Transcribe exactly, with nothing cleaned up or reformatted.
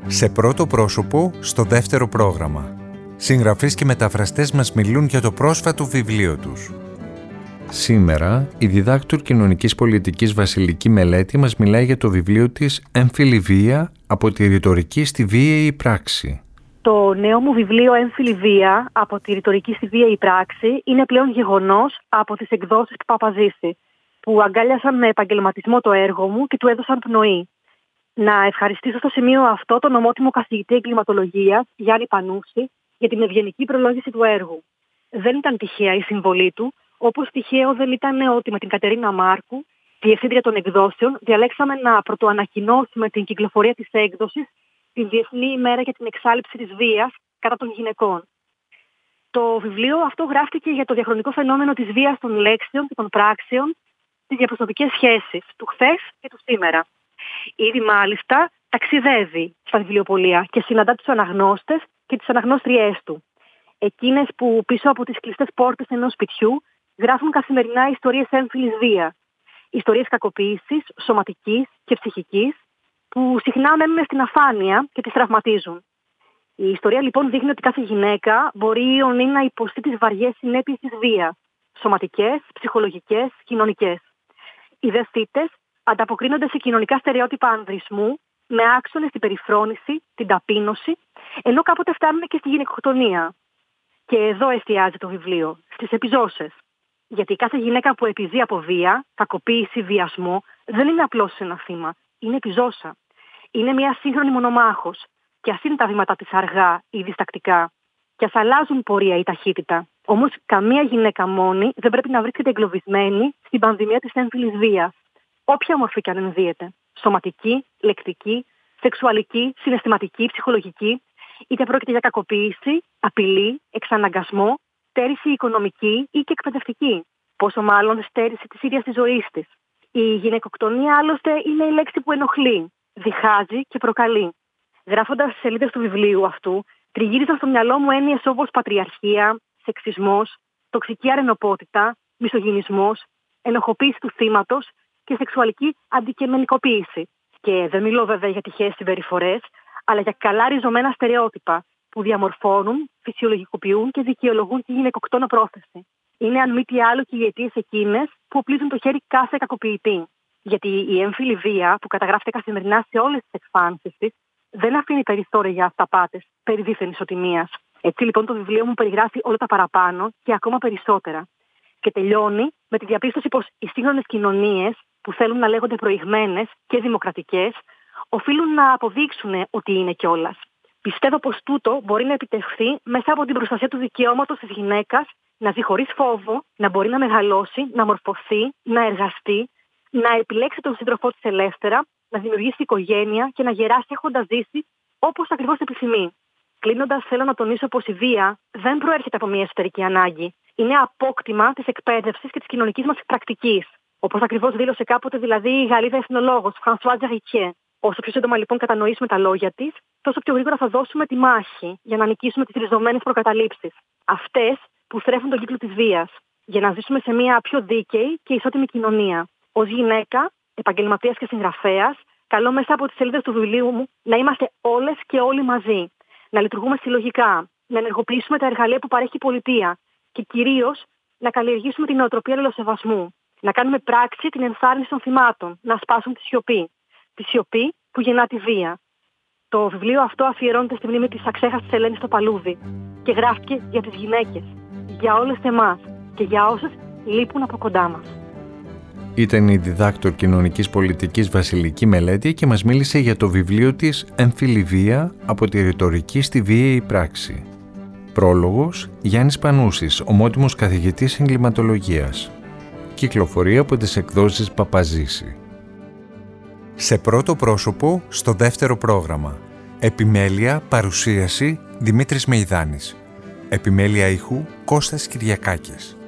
Σε πρώτο πρόσωπο, στο δεύτερο πρόγραμμα. Συγγραφείς και μεταφραστές μας μιλούν για το πρόσφατο βιβλίο τους. Σήμερα, η διδάκτορ κοινωνικής πολιτικής Βασιλική Μελέτη μας μιλάει για το βιβλίο της «Έμφυλη βία, από τη ρητορική στη βίαιη πράξη». Το νέο μου βιβλίο «Έμφυλη βία, από τη ρητορική στη βίαιη πράξη» είναι πλέον γεγονός από τις εκδόσεις του Παπαζήση, που αγκάλιασαν με επαγγελματισμό το έργο μου και του έδωσαν πνοή. Να ευχαριστήσω στο σημείο αυτό τον ομότιμο καθηγητή εγκληματολογίας Γιάννη Πανούση για την ευγενική προλόγηση του έργου. Δεν ήταν τυχαία η συμβολή του, όπως τυχαίο δεν ήταν ότι με την Κατερίνα Μάρκου, διευθύντρια των εκδόσεων, διαλέξαμε να πρωτοανακοινώσουμε την κυκλοφορία της έκδοσης την Διεθνή ημέρα για την εξάλειψη της βίας κατά των γυναικών. Το βιβλίο αυτό γράφτηκε για το διαχρονικό φαινόμενο της βίας των λέξεων και των πράξεων στις διαπροσωπικές σχέσεις του χθες και του σήμερα. Ήδη μάλιστα ταξιδεύει στα βιβλιοπωλεία και συναντά τους αναγνώστες και τις αναγνώστριές του. Εκείνες που πίσω από τις κλειστές πόρτες ενός σπιτιού γράφουν καθημερινά ιστορίες έμφυλης βίας. Ιστορίες κακοποίησης, σωματικής και ψυχικής, που συχνά μένουν στην αφάνεια και τις τραυματίζουν. Η ιστορία λοιπόν δείχνει ότι κάθε γυναίκα μπορεί ονεί να υποστεί τις βαριές συνέπειες της βίας, σωματικές, ψυχολογικές, κοινωνικές. Οι δε θύτες ανταποκρίνονται σε κοινωνικά στερεότυπα ανδρισμού, με άξονες την περιφρόνηση, την ταπείνωση, ενώ κάποτε φτάνουν και στη γυναικοκτονία. Και εδώ εστιάζει το βιβλίο, στις επιζώσες. Γιατί κάθε γυναίκα που επιζεί από βία, κακοποίηση, βιασμό, δεν είναι απλώς ένα θύμα, είναι επιζώσα. Είναι μια σύγχρονη μονομάχος, και ας είναι τα βήματα της αργά ή διστακτικά, και ας αλλάζουν πορεία ή ταχύτητα. Όμως καμία γυναίκα μόνη δεν πρέπει να βρίσκεται εγκλωβισμένη στην πανδημία της έμφυλης βίας. Όποια μορφή και αν ενδύεται. Σωματική, λεκτική, σεξουαλική, συναισθηματική, ψυχολογική, είτε πρόκειται για κακοποίηση, απειλή, εξαναγκασμό, στέρηση οικονομική ή και εκπαιδευτική. Πόσο μάλλον στέρηση της ίδιας της ζωής της. Η γυναικοκτονία άλλωστε είναι η λέξη που ενοχλεί, διχάζει και προκαλεί. Γράφοντας τις σελίδες του βιβλίου αυτού, τριγύριζαν στο μυαλό μου έννοιες όπως πατριαρχία, σεξισμός, τοξική αρενοπότητα, μισογυνισμός, ενοχοποίηση του θύματος και σεξουαλική αντικειμενικοποίηση. Και δεν μιλώ βέβαια για τυχαίες συμπεριφορές, αλλά για καλά ριζωμένα στερεότυπα που διαμορφώνουν, φυσιολογικοποιούν και δικαιολογούν τη γυναικοκτόνο πρόθεση. Είναι αν μη τι άλλο και οι αιτίες εκείνες που οπλίζουν το χέρι κάθε κακοποιητή. Γιατί η έμφυλη βία που καταγράφεται καθημερινά σε όλες τις εκφάνσεις της δεν αφήνει περιθώρια για αυταπάτες περί δίθεν ισοτιμίας. Έτσι λοιπόν το βιβλίο μου περιγράφει όλα τα παραπάνω και ακόμα περισσότερα. Και τελειώνει με τη διαπίστωση πως οι σύγχρονες κοινωνίες που θέλουν να λέγονται προηγμένες και δημοκρατικές οφείλουν να αποδείξουν ότι είναι κιόλας. Πιστεύω πως τούτο μπορεί να επιτευχθεί μέσα από την προστασία του δικαιώματος της γυναίκας να ζει χωρίς φόβο, να μπορεί να μεγαλώσει, να μορφωθεί, να εργαστεί, να επιλέξει τον σύντροφό της ελεύθερα, να δημιουργήσει οικογένεια και να γεράσει έχοντας ζήσει όπως ακριβώς επιθυμεί. Κλείνοντας, θέλω να τονίσω πως η βία δεν προέρχεται από μια εσωτερική ανάγκη. Είναι απόκτημα της εκπαίδευσης και της κοινωνικής μας πρακτικής. Όπως ακριβώς δήλωσε κάποτε δηλαδή η Γαλλίδα εθνολόγος Φρανσουάζ Ζαρικέ. Όσο πιο σύντομα λοιπόν κατανοήσουμε τα λόγια της, τόσο πιο γρήγορα θα δώσουμε τη μάχη για να νικήσουμε τις ριζωμένες προκαταλήψεις. Αυτές που στρέφουν τον κύκλο της βίας, για να ζήσουμε σε μια πιο δίκαιη και ισότιμη κοινωνία. Ως γυναίκα, επαγγελματίας και συγγραφέας, καλώ μέσα από τις σελίδες του βιβλίου μου να είμαστε όλες και όλοι μαζί. Να λειτουργούμε συλλογικά, να ενεργοποιήσουμε τα εργαλεία που παρέχει η πολιτεία και κυρίως να καλλιεργήσουμε την νοοτροπία αλληλοσεβασμού. Να κάνουμε πράξη την ενθάρρυνση των θυμάτων, να σπάσουν τη σιωπή. Τη σιωπή που γεννά τη βία. Το βιβλίο αυτό αφιερώνεται στη μνήμη της αξέχαστης Ελένης στο Παλούδι και γράφτηκε για τις γυναίκες, για όλες εμάς και για όσες λείπουν από κοντά μας. Ήταν η διδάκτορ κοινωνικής πολιτικής Βασιλική Μελέτη και μας μίλησε για το βιβλίο της «Έμφυλη βία, από τη ρητορική στη βίαιη πράξη». Πρόλογος Γιάννης Πανούσης, ομότιμος καθηγητής εγκληματολογίας. Κυκλοφορεί από τις εκδόσεις Παπαζήση. Σε πρώτο πρόσωπο, στο δεύτερο πρόγραμμα. Επιμέλεια, παρουσίαση, Δημήτρης Μεϊδάνης. Επιμέλεια ήχου, Κώστας Κυριακάκης.